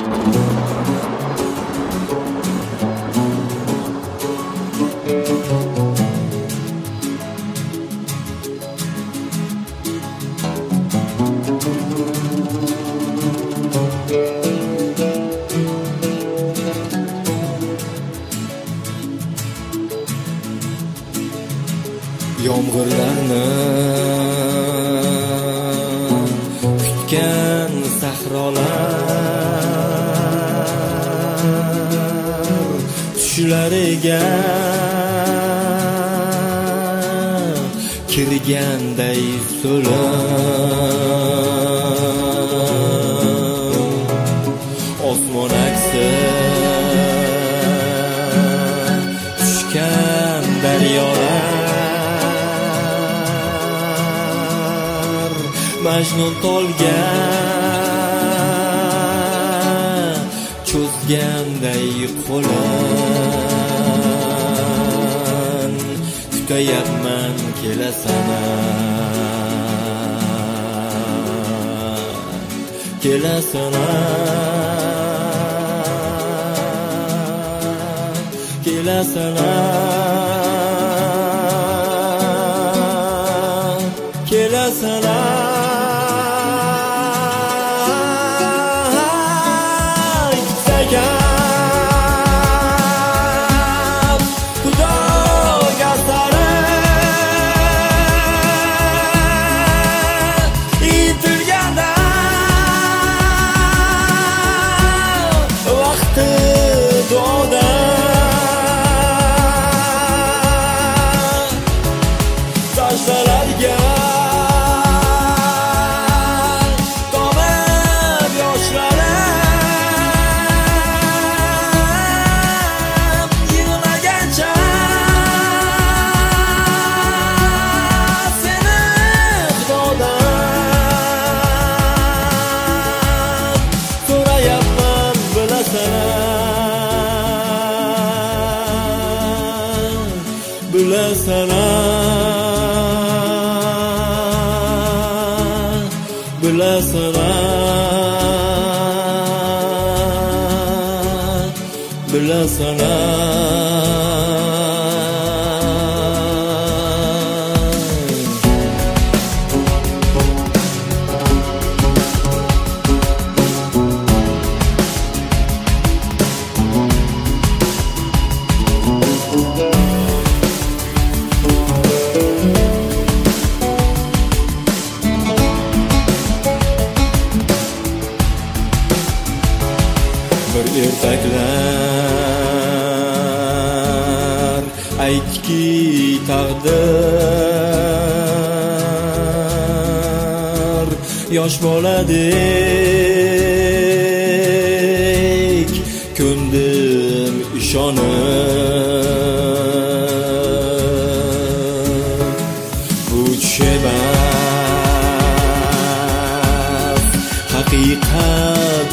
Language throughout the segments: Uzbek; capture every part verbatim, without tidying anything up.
Yomg'irlarni kutgan sahrolar tushlariga kirganday so'lim osmon aksi tushgan daryolar Majnun tolga cho'zganday qo'lim kutayapman kelasan kelasan kelasan kelasan bilasana bilasana bilasana bir ertaklar aytki taqdir yosh boladek ko'ndim ishonib bu tush emas haqiqat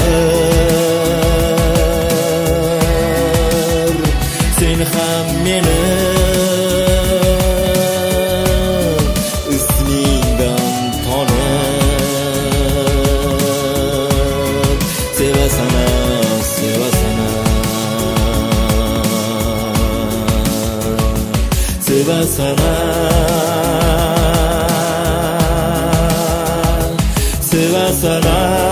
ahir sen ham meni ismingdan tonib sevasana sevasana sevasana sevasana